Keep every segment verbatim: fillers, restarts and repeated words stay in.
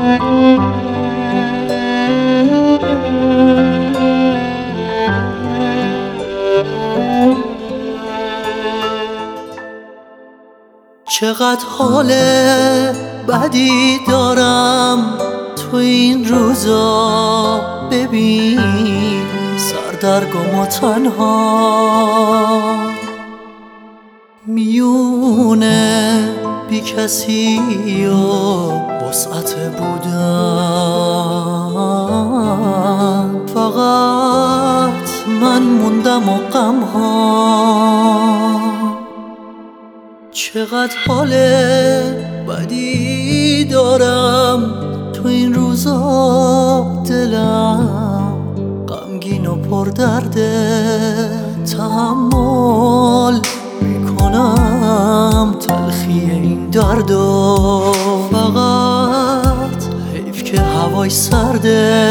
چقدر حال بدی دارم تو این روزا، ببین سردرگم و تنها میونه بی کسی و وسعت بودن، فقط من موندم و غمها. چقدر حال بدی دارم تو این روزا، دلم غمگین و پر درده، تحمل میکنم تلخی این دردو، فقط حیف که هوای سرده.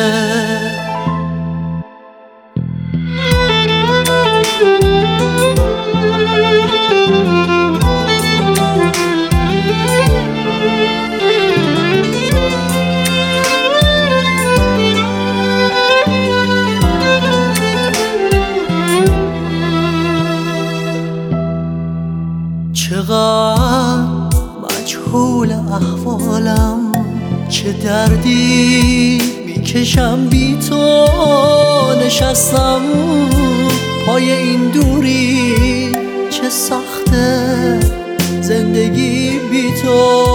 چقدر مجهول احوالم، چه دردی میکشم بی تو، نشستم پای این دوری، چه سخته زندگی بی تو.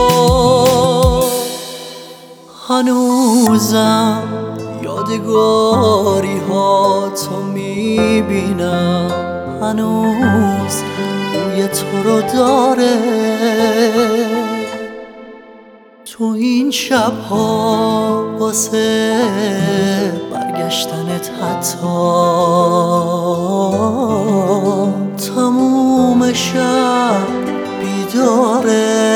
هنوزم یادگاری ها تو میبینم، هنوز روی تو رو داره تو این شبها، واسه برگشتنت حتی تموم شب بیداره.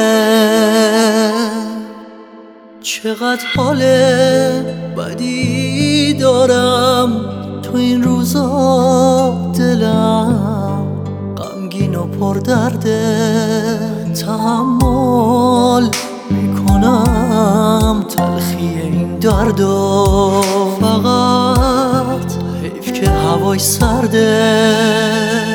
چقدر حال بدی دارم تو این روزا، دلم غمگین و پر درده، تحمل میکنم تلخی این دردو، فقط حیف که هوای سرده.